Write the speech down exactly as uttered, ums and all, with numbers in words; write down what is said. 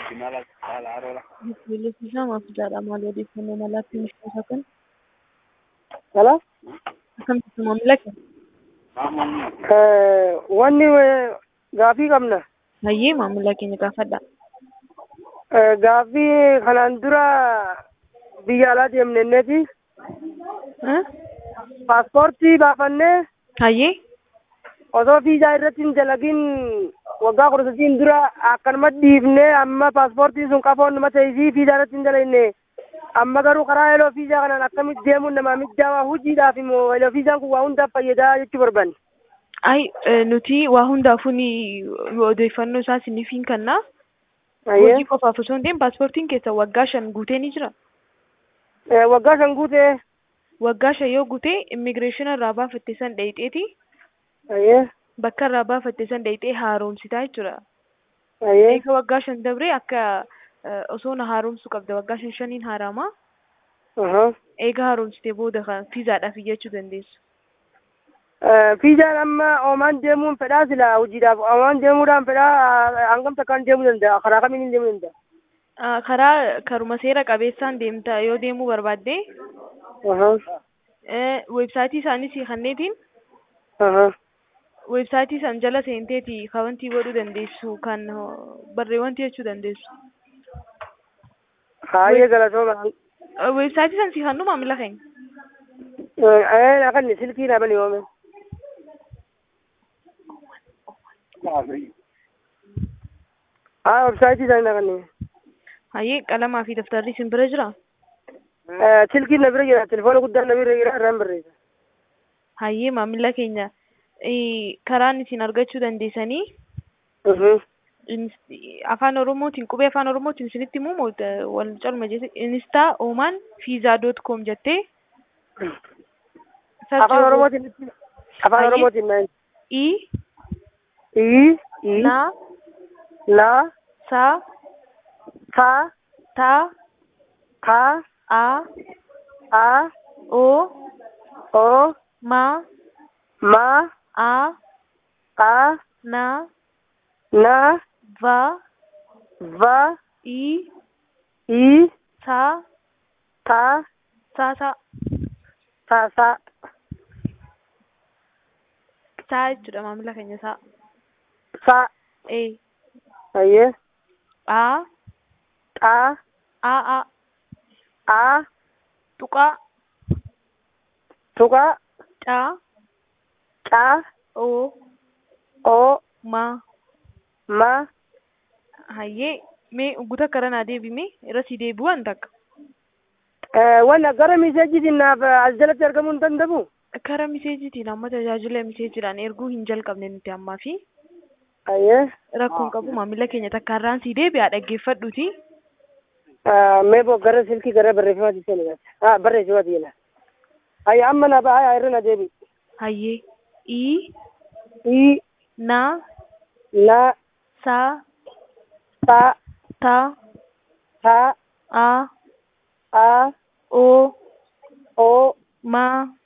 Beeksisa maamiltoota maal odeeffannoo malaatti mishoosa kan Hello? akkamitti maamila keenya Eh, wanni eh, gaafii qabna. hayyee maamila keenya gaafadha. Eh, gaafii kanaan dura biyya alaa deemneeti. Eh? Paaspoortii baafannee Hayyee osoo fiizaa irratti hin dalagin waggaa kudha sadiin dura akkanuma dhiifnee amma paaspoortiin sun qafoon nama ta'isii fiizaa irratti hin dalagne. Amma garuu karaa eloo fiizaa kanaan akkamitti deemuun namaa mijaawaa hojiidhaaf immoo eloo fiizaan kun waa hundaaf fayyadaa jechuu barbaanne. ay eh, nuti waa hundaafuu ni odeeffannoo isaa isiniif hin kennaa. Hayyee. Hojii qofaaf osoo hin ta'in paaspoortiin keessa waggaa shan guutee ni jira. Eh, waggaa shan guutee. Waggaa shan yoo guutee immigireeshina irraa baafatte san dhayixeeti Hayyee. bakka irraa baafatte san dhayixee haaromsitaa jechuudha. Hayyee. Eega waggaa shan dabree akka eh, osoo na haaromsuu qabda waggaa shan shaniin haarama. Aha. Eega haaromsitee booda kan fiizaadhaaf iyyachuu dandeessu. Eh, fiizaan amma oomaan deemuun fedhaa sila hojiidhaaf oomaan deemuudhaan fedhaa hangam takkaan deemuu danda'a karaa kamiin deemuu danda'a. Ah, karaa karuma seera qabeessaan deemta yoo deemuu barbaadde Aha. eh, weebsaayitii isaanii si kanneetiin Aha. weebsaayitii san jala seenteeti kawantii godhuu dandeessu kan oh, barreewwanti jechuu dandeessu. Hayyee galatooma. Eh, weebsaayitii san si kannu maamila keenya. Eh, akan silkii na bani oome. Ah, websaayitii isaanii na kanne. Hayyee qalamaa fi daftarri isin bira jira. Eh, silkiin na bira jira, telefoona guddaan na bira jira, irraan barreessa. Hayyee maamila keenya eh, karaan isin argachuu dandeessanii Mhm. ins- afaan oromootiin qubee afaan oromootiin isinitti himu moo eh, wal calma jette instaa oomaan fiizaa doot koom jettee Afaan Oromootiin afaan Hayyee. Oromootiin naan. i I, I, na la, sa ka, ta ka, a a, o o, ma ma, a a, na na, va va, i i, sa ta, sa sa ta, sa. saa jechuudha maamila keenya saa Sa. ee Hayyee. a A, a a a, tuqaa tuqa, caa ca, o o, ma ma. hayyee mee guutaa karanaa deebime irra si deebi'uun takka Eh, wanna gara miseejitiin naaf as jalatti argamuu hin danda'u. karaa miseejitiin amma tajaajila miseejiidhaan erguu hin jalqabne nuti ammaa fi Hayyee. rakkoon qabu maamila keenya takka irraan si deebi'aa dhaggeeffadhuuti. Ah, mee boo gara silkii gara barreeffamaatti seenaa. Ah, barreeffamaatti jira. Hayyee amma na ba'a irra na deebi. Hayyee i I, na la, sa ta, ta ta, a a, o o, ma